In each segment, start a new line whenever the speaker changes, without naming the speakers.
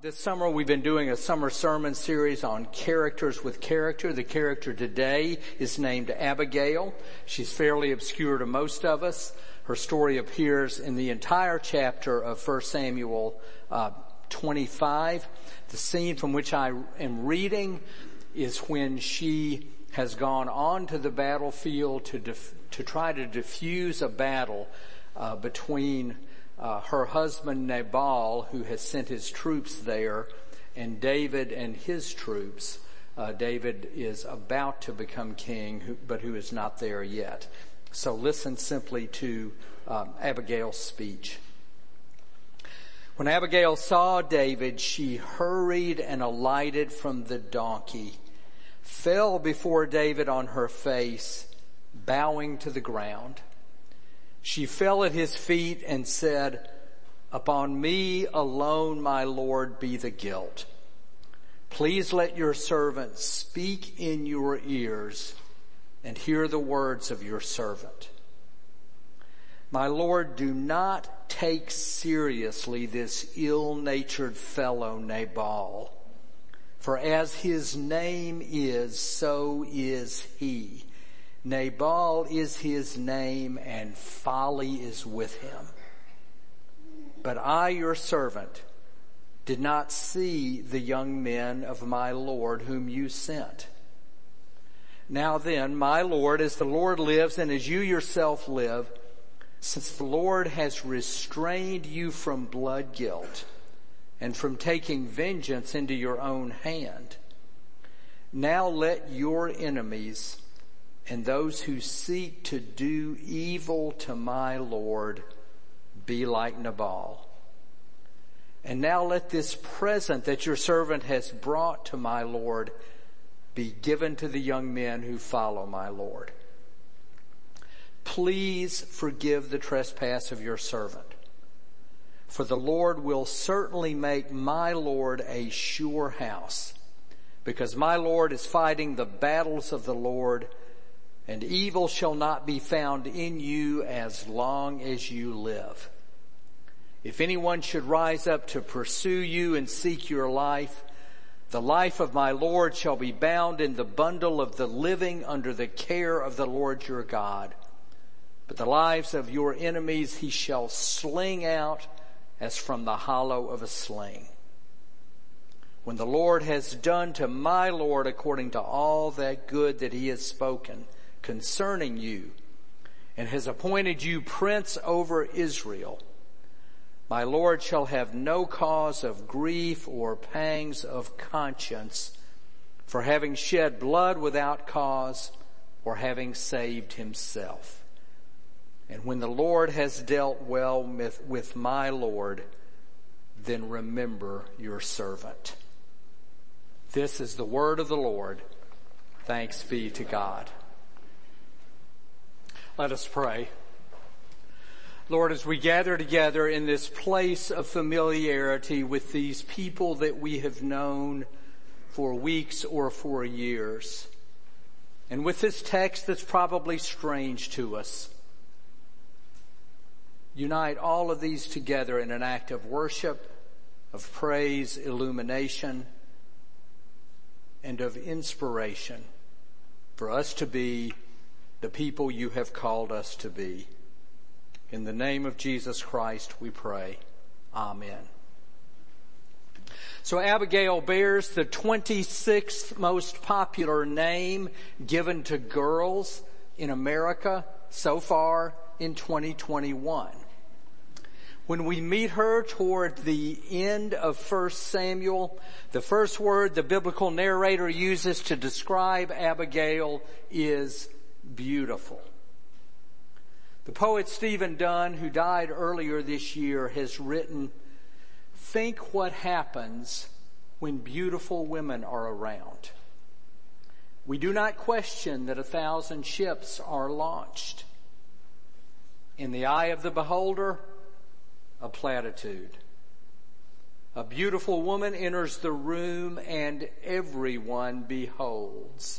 This summer we've been doing a summer sermon series on characters with character. The character today is named Abigail. She's fairly obscure to most of us. Her story appears in the entire chapter of 1 Samuel 25. The scene from which I am reading is when she has gone on to the battlefield to try to defuse a battle between her husband Nabal, who has sent his troops there, and David and his troops. David is about to become king, but who is not there yet. So listen simply to Abigail's speech. When Abigail saw David, she hurried and alighted from the donkey, fell before David on her face, bowing to the ground. She fell at his feet and said, "Upon me alone, my Lord, be the guilt. Please let your servant speak in your ears and hear the words of your servant. My Lord, do not take seriously this ill-natured fellow Nabal, for as his name is, so is he. Nabal is his name, and folly is with him. But I, your servant, did not see the young men of my Lord whom you sent. Now then, my Lord, as the Lord lives and as you yourself live, since the Lord has restrained you from blood guilt and from taking vengeance into your own hand, now let your enemies and those who seek to do evil to my Lord be like Nabal. And now let this present that your servant has brought to my Lord be given to the young men who follow my Lord. Please forgive the trespass of your servant, for the Lord will certainly make my Lord a sure house, because my Lord is fighting the battles of the Lord, and evil shall not be found in you as long as you live. If anyone should rise up to pursue you and seek your life, the life of my Lord shall be bound in the bundle of the living under the care of the Lord your God. But the lives of your enemies he shall sling out as from the hollow of a sling. When the Lord has done to my Lord according to all that good that he has spoken concerning you, and has appointed you prince over Israel, my Lord shall have no cause of grief or pangs of conscience for having shed blood without cause or having saved himself. And when the Lord has dealt well with my Lord, then remember your servant." This is the word of the Lord. Thanks be to God. Let us pray. Lord, as we gather together in this place of familiarity with these people that we have known for weeks or for years, and with this text that's probably strange to us, unite all of these together in an act of worship, of praise, illumination, and of inspiration for us to be the people you have called us to be. In the name of Jesus Christ we pray. Amen. So Abigail bears the 26th most popular name given to girls in America so far in 2021. When we meet her toward the end of 1 Samuel, the first word the biblical narrator uses to describe Abigail is beautiful. The poet Stephen Dunn, who died earlier this year, has written, "Think what happens when beautiful women are around. We do not question that 1,000 ships are launched. In the eye of the beholder, a platitude. A beautiful woman enters the room and everyone beholds.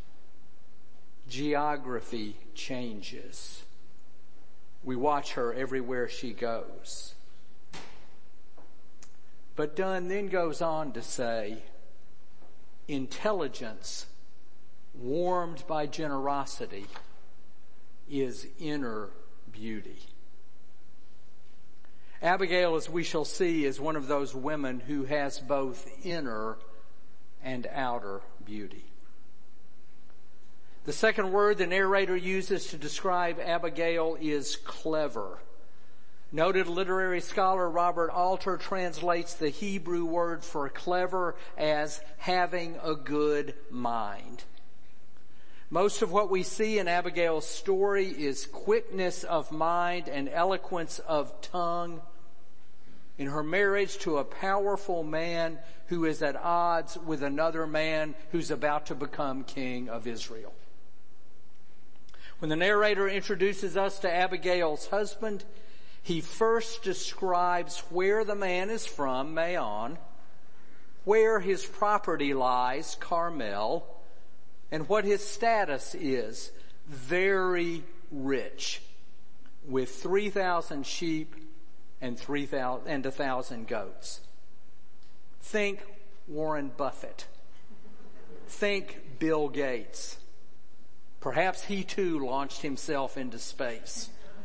Geography changes. We watch her everywhere she goes. But Donne then goes on to say, intelligence warmed by generosity is inner beauty. Abigail, as we shall see, is one of those women who has both inner and outer beauty. The second word the narrator uses to describe Abigail is clever. Noted literary scholar Robert Alter translates the Hebrew word for clever as having a good mind. Most of what we see in Abigail's story is quickness of mind and eloquence of tongue in her marriage to a powerful man who is at odds with another man who's about to become king of Israel. When the narrator introduces us to Abigail's husband, he first describes where the man is from, Maon, where his property lies, Carmel, and what his status is, very rich, with 3,000 sheep and 1,000 goats. Think Warren Buffett. Think Bill Gates. Perhaps he too launched himself into space.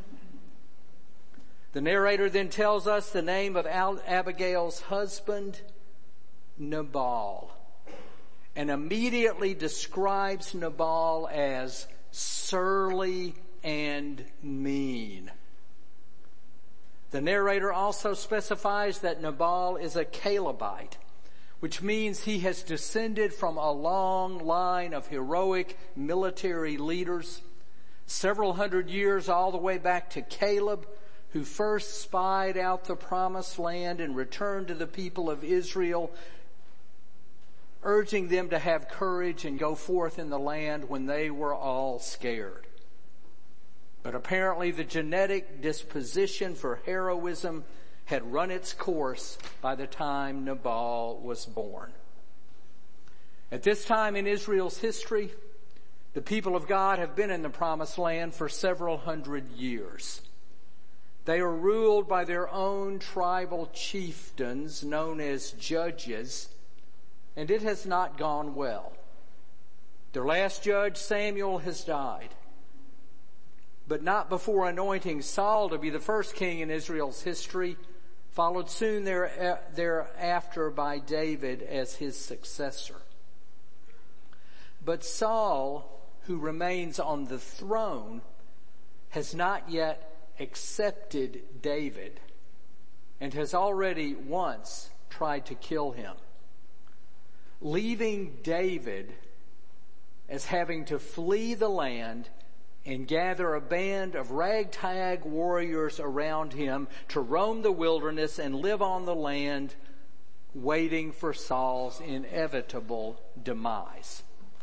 The narrator then tells us the name of Abigail's husband, Nabal, and immediately describes Nabal as surly and mean. The narrator also specifies that Nabal is a Calebite, which means he has descended from a long line of heroic military leaders, several hundred years all the way back to Caleb, who first spied out the promised land and returned to the people of Israel, urging them to have courage and go forth in the land when they were all scared. But apparently the genetic disposition for heroism had run its course by the time Nabal was born. At this time in Israel's history, the people of God have been in the promised land for several hundred years. They are ruled by their own tribal chieftains known as judges, and it has not gone well. Their last judge, Samuel, has died, but not before anointing Saul to be the first king in Israel's history, followed soon thereafter by David as his successor. But Saul, who remains on the throne, has not yet accepted David and has already once tried to kill him, leaving David as having to flee the land and gather a band of ragtag warriors around him to roam the wilderness and live on the land, waiting for Saul's inevitable demise.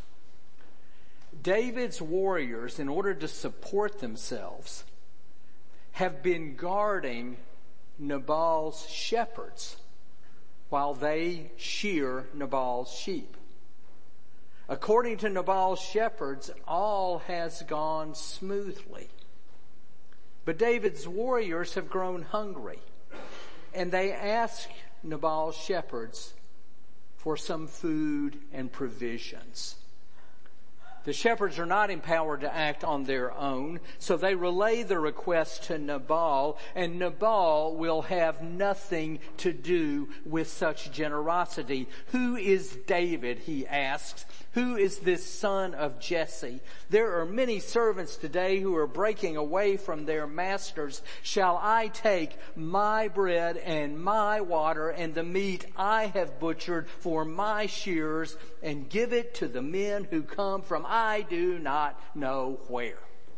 David's warriors, in order to support themselves, have been guarding Nabal's shepherds while they shear Nabal's sheep. According to Nabal's shepherds, all has gone smoothly. But David's warriors have grown hungry, and they ask Nabal's shepherds for some food and provisions. The shepherds are not empowered to act on their own, so they relay the request to Nabal, and Nabal will have nothing to do with such generosity. Who is David, he asks. Who is this son of Jesse? There are many servants today who are breaking away from their masters. Shall I take my bread and my water and the meat I have butchered for my shearers and give it to the men who come from I do not know where?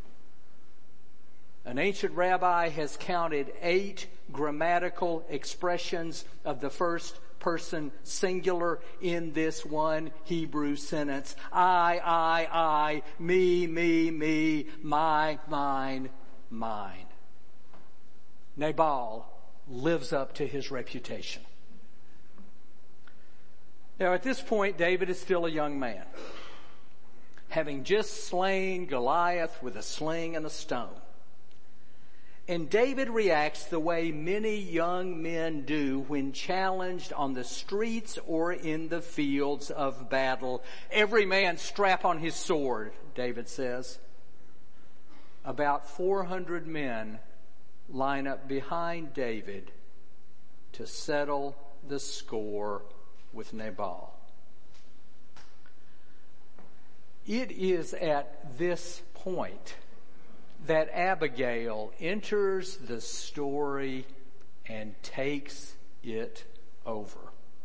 An ancient rabbi has counted 8 grammatical expressions of the first person singular in this one Hebrew sentence. I, me, my, mine, mine. Nabal lives up to his reputation. Now at this point, David is still a young man, having just slain Goliath with a sling and a stone. And David reacts the way many young men do when challenged on the streets or in the fields of battle. Every man strap on his sword, David says. About 400 men line up behind David to settle the score with Nabal. It is at this point that Abigail enters the story and takes it over.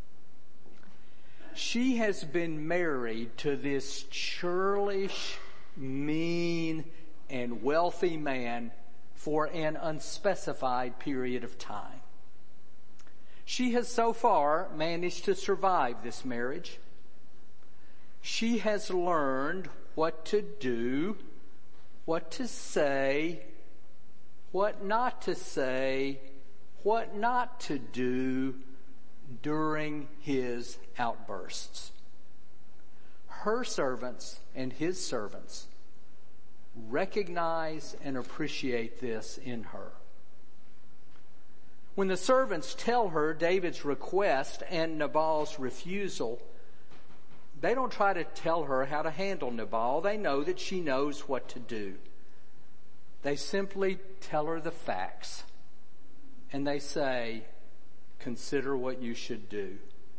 She has been married to this churlish, mean, and wealthy man for an unspecified period of time. She has so far managed to survive this marriage. She has learned what to do, what to say, what not to say, what not to do during his outbursts. Her servants and his servants recognize and appreciate this in her. When the servants tell her David's request and Nabal's refusal, they don't try to tell her how to handle Nabal. They know that she knows what to do. They simply tell her the facts. And they say, consider what you should do.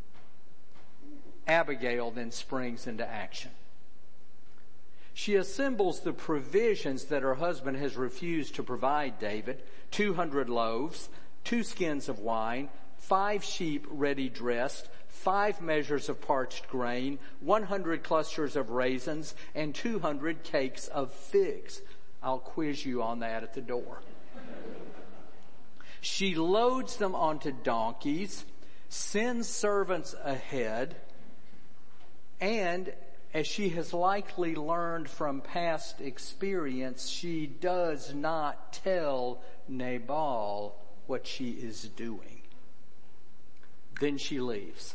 Abigail then springs into action. She assembles the provisions that her husband has refused to provide David: 200 loaves, 2 skins of wine, 5 sheep ready dressed, 5 measures of parched grain, 100 clusters of raisins, and 200 cakes of figs. I'll quiz you on that at the door. She loads them onto donkeys, sends servants ahead, and as she has likely learned from past experience, she does not tell Nabal what she is doing. Then she leaves.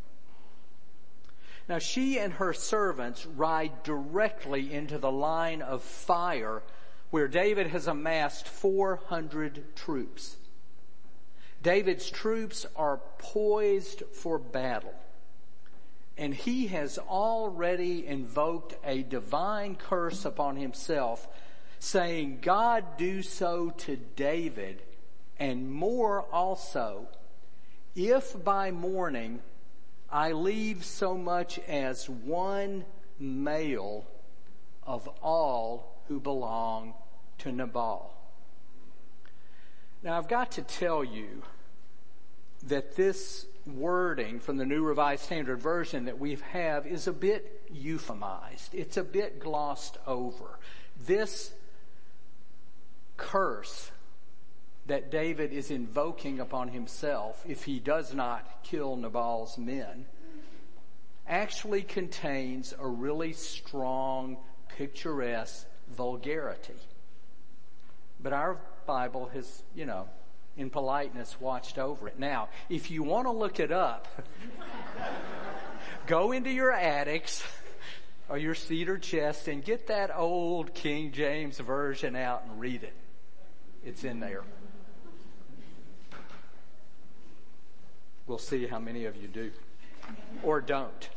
Now she and her servants ride directly into the line of fire where David has amassed 400 troops. David's troops are poised for battle, and he has already invoked a divine curse upon himself, saying, God do so to David, and more also, if by morning I leave so much as one male of all who belong to Nabal. Now I've got to tell you that this wording from the New Revised Standard Version that we have is a bit euphemized. It's a bit glossed over. This curse that David is invoking upon himself, if he does not kill Nabal's men, actually contains a really strong, picturesque vulgarity. But our Bible has, in politeness, watched over it. Now, if you want to look it up, go into your attics or your cedar chest and get that old King James Version out and read it. It's in there. We'll see how many of you do or don't.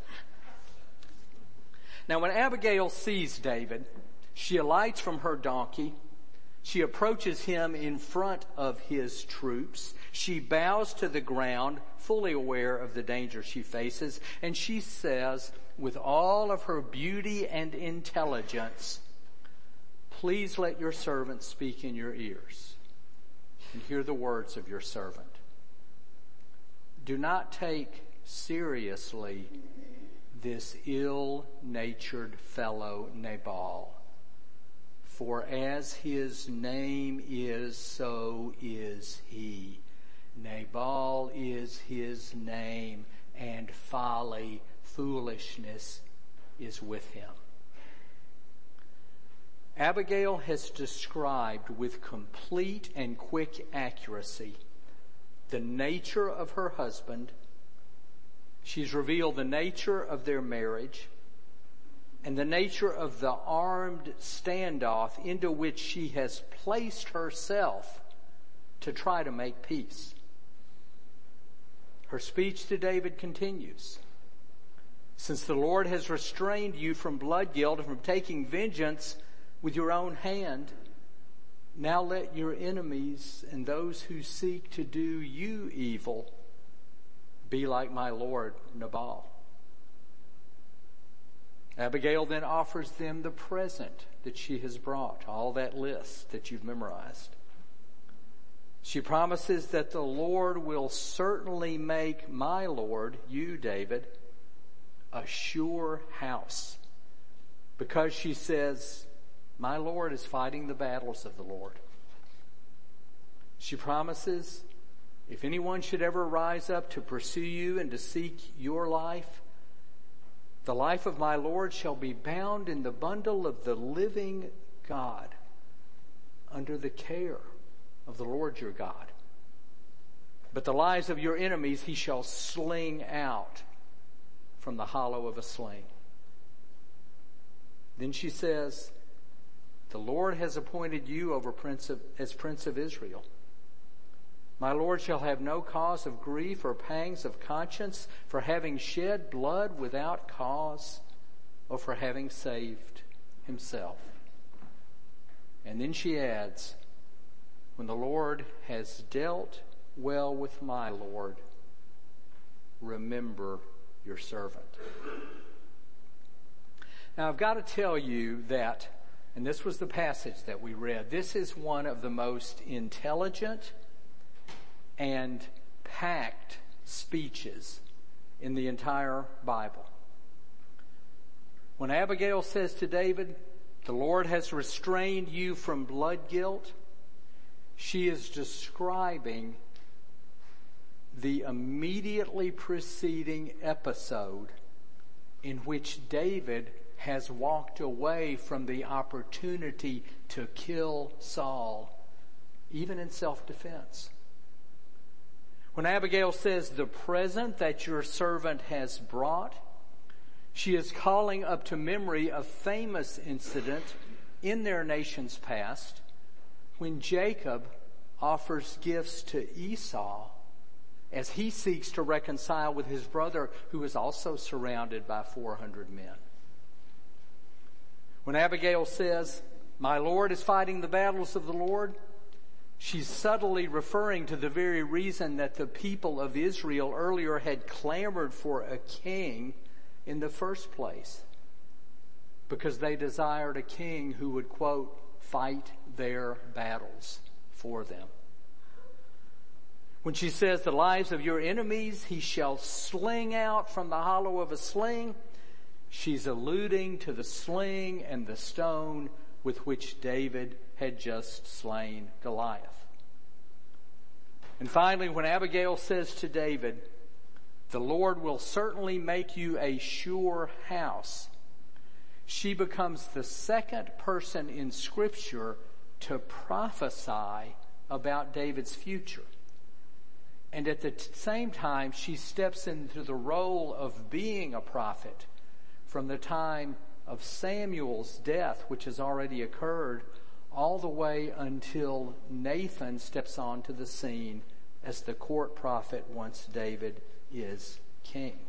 Now, when Abigail sees David, she alights from her donkey. She approaches him in front of his troops. She bows to the ground, fully aware of the danger she faces, and she says, with all of her beauty and intelligence, please let your servant speak in your ears and hear the words of your servant. Do not take seriously this ill-natured fellow Nabal. For as his name is, so is he. Nabal is his name, and folly, foolishness is with him. Abigail has described with complete and quick accuracy the nature of her husband. She's revealed the nature of their marriage. and the nature of the armed standoff into which she has placed herself to try to make peace. Her speech to David continues. Since the Lord has restrained you from blood guilt and from taking vengeance with your own hand, now let your enemies and those who seek to do you evil be like my lord Nabal. Abigail then offers them the present that she has brought, all that list that you've memorized. She promises that the Lord will certainly make my Lord, you, David, a sure house. Because she says, my Lord is fighting the battles of the Lord. She promises, if anyone should ever rise up to pursue you and to seek your life, the life of my Lord shall be bound in the bundle of the living God under the care of the Lord your God. But the lives of your enemies he shall sling out from the hollow of a sling. Then she says, the Lord has appointed you over as Prince of Israel. My Lord shall have no cause of grief or pangs of conscience for having shed blood without cause or for having saved himself. And then she adds, when the Lord has dealt well with my Lord, remember your servant. Now I've got to tell you that, and this was the passage that we read, this is one of the most intelligent and packed speeches in the entire Bible. When Abigail says to David, the Lord has restrained you from blood guilt, she is describing the immediately preceding episode in which David has walked away from the opportunity to kill Saul, even in self-defense. When Abigail says the present that your servant has brought, she is calling up to memory a famous incident in their nation's past when Jacob offers gifts to Esau as he seeks to reconcile with his brother who is also surrounded by 400 men. When Abigail says, my Lord is fighting the battles of the Lord, she's subtly referring to the very reason that the people of Israel earlier had clamored for a king in the first place. Because they desired a king who would, quote, fight their battles for them. When she says, the lives of your enemies he shall sling out from the hollow of a sling, she's alluding to the sling and the stone with which David had just slain Goliath. And finally, when Abigail says to David, the Lord will certainly make you a sure house, she becomes the second person in Scripture to prophesy about David's future. And at the same time, she steps into the role of being a prophet from the time of Samuel's death, which has already occurred, all the way until Nathan steps onto the scene as the court prophet once David is king.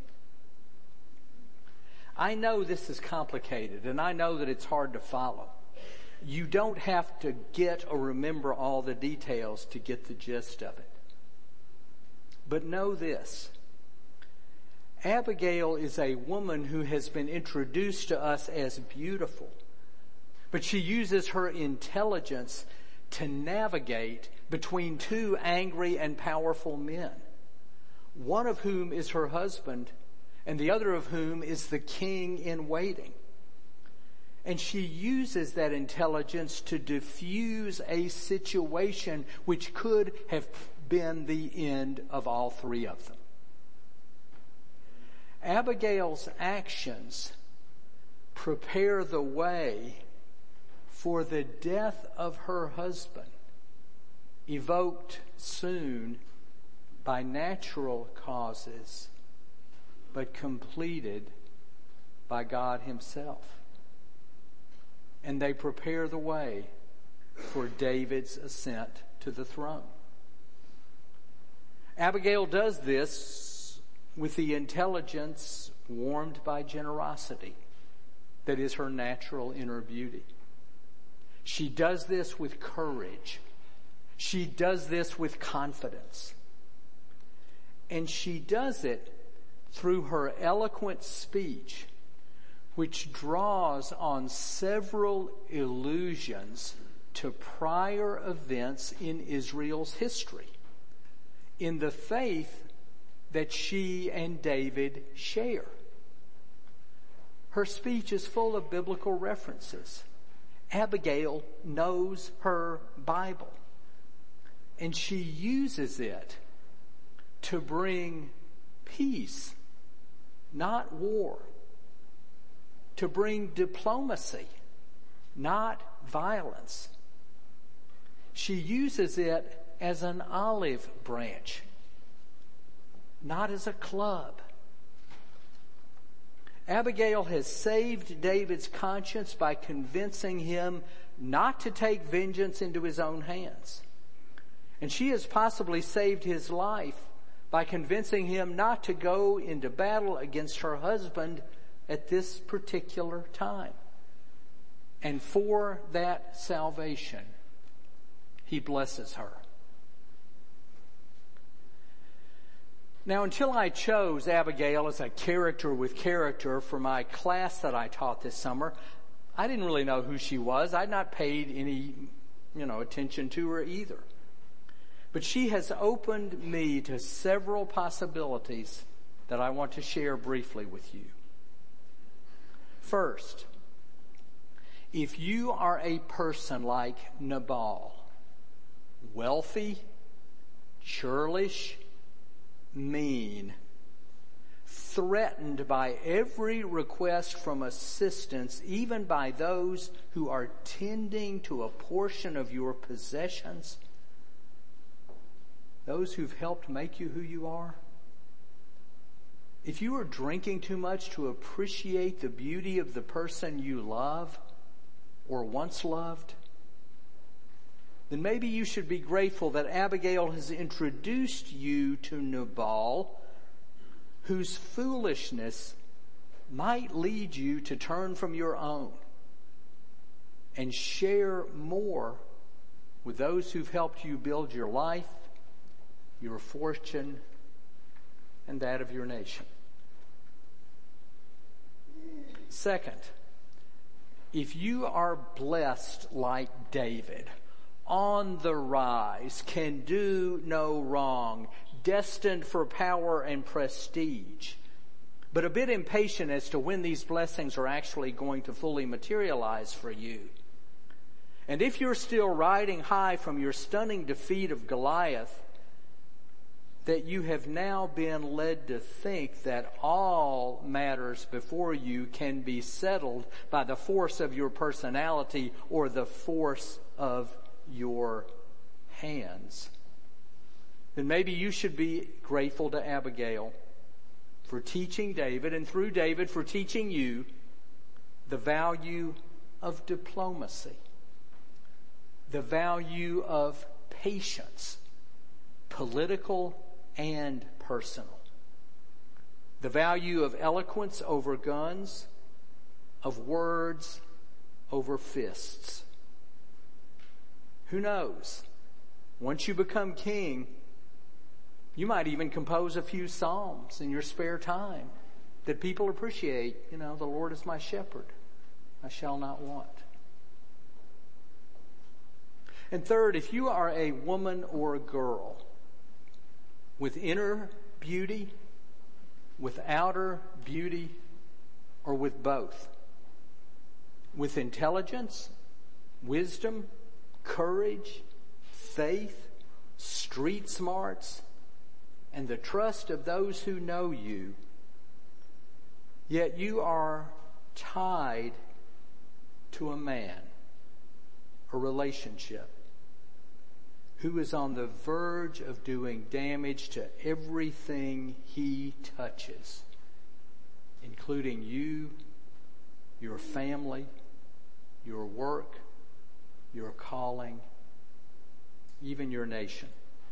I know this is complicated, and I know that it's hard to follow. You don't have to get or remember all the details to get the gist of it. But know this. Abigail is a woman who has been introduced to us as beautiful, but she uses her intelligence to navigate between two angry and powerful men, one of whom is her husband and the other of whom is the king in waiting. And she uses that intelligence to diffuse a situation which could have been the end of all three of them. Abigail's actions prepare the way for the death of her husband, evoked soon by natural causes, but completed by God himself. and they prepare the way for David's ascent to the throne. Abigail does this with the intelligence warmed by generosity that is her natural inner beauty. She does this with courage. She does this with confidence. And she does it through her eloquent speech, which draws on several allusions to prior events in Israel's history, in the faith that she and David share. Her speech is full of biblical references. Abigail knows her Bible, and she uses it to bring peace, not war, to bring diplomacy, not violence. She uses it as an olive branch, not as a club. Abigail has saved David's conscience by convincing him not to take vengeance into his own hands. And she has possibly saved his life by convincing him not to go into battle against her husband at this particular time. And for that salvation, he blesses her. Now, until I chose Abigail as a character with character for my class that I taught this summer, I didn't really know who she was. I'd not paid any, attention to her either. But she has opened me to several possibilities that I want to share briefly with you. First, if you are a person like Nabal, wealthy, churlish, mean, threatened by every request from assistance, even by those who are tending to a portion of your possessions, those who've helped make you who you are, if you are drinking too much to appreciate the beauty of the person you love or once loved, then maybe you should be grateful that Abigail has introduced you to Nabal, whose foolishness might lead you to turn from your own and share more with those who've helped you build your life, your fortune, and that of your nation. Second, if you are blessed like David, on the rise, can do no wrong, destined for power and prestige, but a bit impatient as to when these blessings are actually going to fully materialize for you. And if you're still riding high from your stunning defeat of Goliath, that you have now been led to think that all matters before you can be settled by the force of your personality or the force of your hands, then maybe you should be grateful to Abigail for teaching David, and through David for teaching you the value of diplomacy, the value of patience, political and personal, the value of eloquence over guns, of words over fists. Who knows? Once you become king, you might even compose a few psalms in your spare time that people appreciate. The Lord is my shepherd, I shall not want. And third, if you are a woman or a girl with inner beauty, with outer beauty, or with both, with intelligence, wisdom, courage, faith, street smarts, and the trust of those who know you, yet you are tied to a man, a relationship, who is on the verge of doing damage to everything he touches, including you, your family, your work, your calling, even your nation,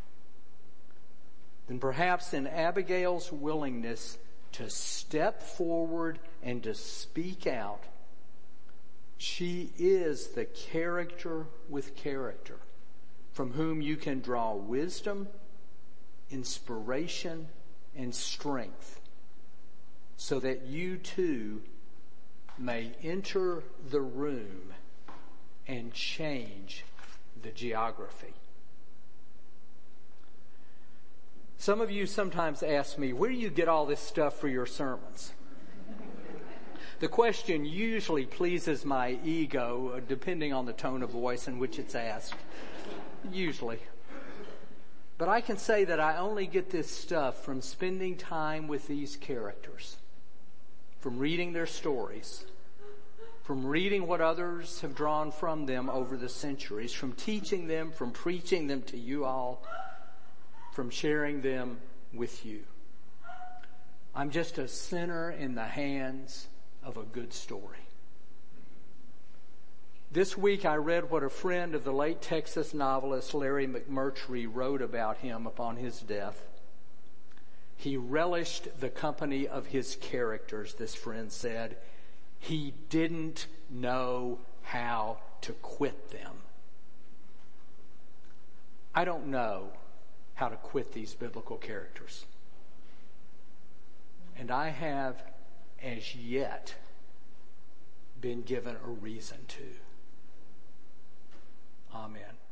then perhaps in Abigail's willingness to step forward and to speak out, she is the character with character from whom you can draw wisdom, inspiration, and strength so that you too may enter the room and change the geography. Some of you sometimes ask me, where do you get all this stuff for your sermons? The question usually pleases my ego, depending on the tone of voice in which it's asked. Usually. But I can say that I only get this stuff from spending time with these characters, from reading their stories, from reading what others have drawn from them over the centuries, from teaching them, from preaching them to you all, from sharing them with you. I'm just a sinner in the hands of a good story. This week I read what a friend of the late Texas novelist Larry McMurtry wrote about him upon his death. He relished the company of his characters, this friend said. He didn't know how to quit them. I don't know how to quit these biblical characters. And I have as yet been given a reason to. Amen.